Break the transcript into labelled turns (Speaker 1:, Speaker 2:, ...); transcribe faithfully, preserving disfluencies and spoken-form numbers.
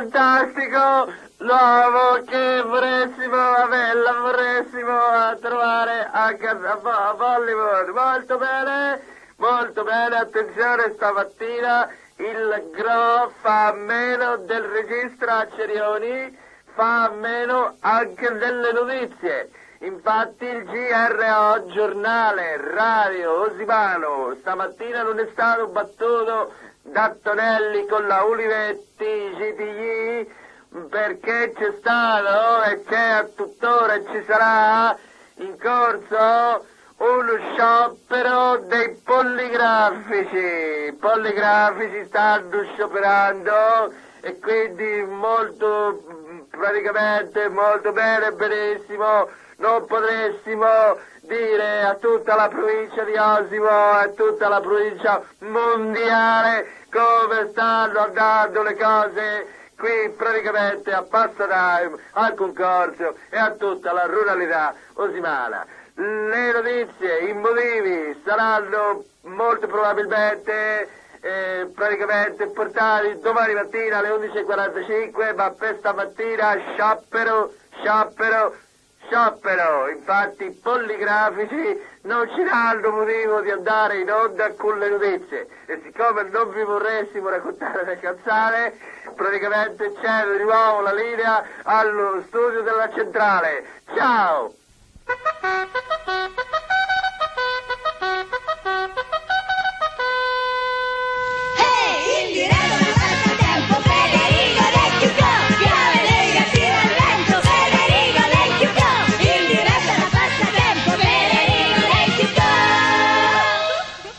Speaker 1: fantastico, l'uomo che vorressimo, avella, vorressimo trovare anche a, a Hollywood. Molto bene, molto bene, attenzione, stamattina il Gro fa a meno del regista Acerioni, fa a meno anche delle notizie. Infatti il G R O, giornale, radio, Osimano, stamattina non è stato battuto da Tonelli con la Ulivetti G T G perché c'è stato e c'è tuttora e ci sarà in corso uno sciopero dei polligrafici. I polligrafici stanno scioperando e quindi molto, praticamente molto bene, benissimo, non potressimo dire a tutta la provincia di Osimo e a tutta la provincia mondiale come stanno andando le cose qui praticamente a Passadime, al concorso e a tutta la ruralità osimana. Le notizie, i motivi saranno molto probabilmente eh, praticamente portati domani mattina alle undici e quarantacinque, ma per stamattina sciopero, sciopero, sciopero. Infatti i polligrafici non ci danno motivo di andare in onda con le notizie e siccome non vi vorressimo raccontare le cazzate, praticamente c'è di nuovo la linea allo studio della centrale. Ciao!